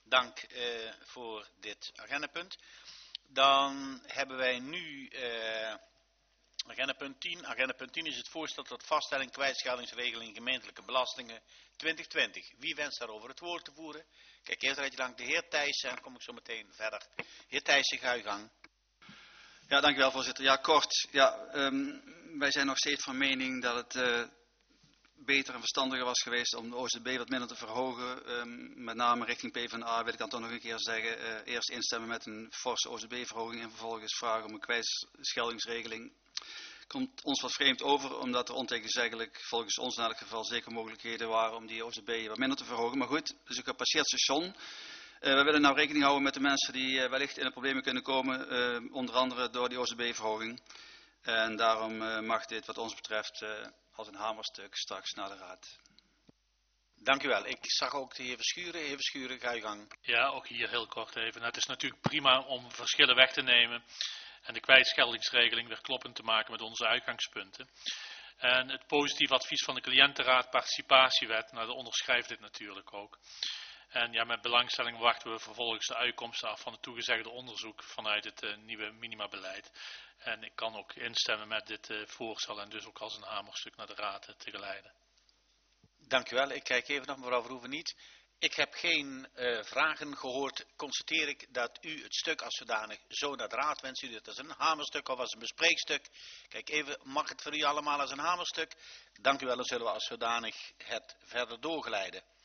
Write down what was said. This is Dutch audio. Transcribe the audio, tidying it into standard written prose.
Dank voor dit agendapunt. Dan hebben wij nu agendapunt 10. Agendapunt 10 is het voorstel tot vaststelling kwijtscheldingsregeling gemeentelijke belastingen 2020. Wie wenst daarover het woord te voeren? Kijk, eerst rijtje lang de heer Thijssen en dan kom ik zo meteen verder. Heer Thijssen, ga uw gang. Ja, dank u wel, voorzitter. Ja, kort. Ja, wij zijn nog steeds van mening dat het beter en verstandiger was geweest om de OZB wat minder te verhogen. Met name richting PvdA wil ik dan toch nog een keer zeggen. Eerst instemmen met een forse OZB-verhoging en vervolgens vragen om een kwijtscheldingsregeling. Komt ons wat vreemd over, omdat er ontegenzeggelijk volgens ons in elk geval zeker mogelijkheden waren om die OZB wat minder te verhogen. Maar goed, dus een gepasseerd station. We willen nou rekening houden met de mensen die wellicht in de problemen kunnen komen, onder andere door die OZB-verhoging. En daarom mag dit wat ons betreft als een hamerstuk straks naar de raad. Dank u wel. Ik zag ook de heer Verschuren. Heer Verschuren, ga uw gang. Ja, ook hier heel kort even. Het is natuurlijk prima om verschillen weg te nemen en de kwijtscheldingsregeling weer kloppend te maken met onze uitgangspunten. En het positief advies van de cliëntenraad participatiewet, dat onderschrijft dit natuurlijk ook. En ja, met belangstelling wachten we vervolgens de uitkomsten af van het toegezegde onderzoek vanuit het nieuwe minimabeleid. En ik kan ook instemmen met dit voorstel en dus ook als een hamerstuk naar de raad te geleiden. Dank u wel. Ik kijk even nog mevrouw Verhoeven niet. Ik heb geen vragen gehoord. Constateer ik dat u het stuk als zodanig zo naar de raad wenst. U dat als een hamerstuk of als een bespreekstuk. Kijk even, mag het voor u allemaal als een hamerstuk? Dank u wel, dan zullen we als zodanig het verder doorgeleiden.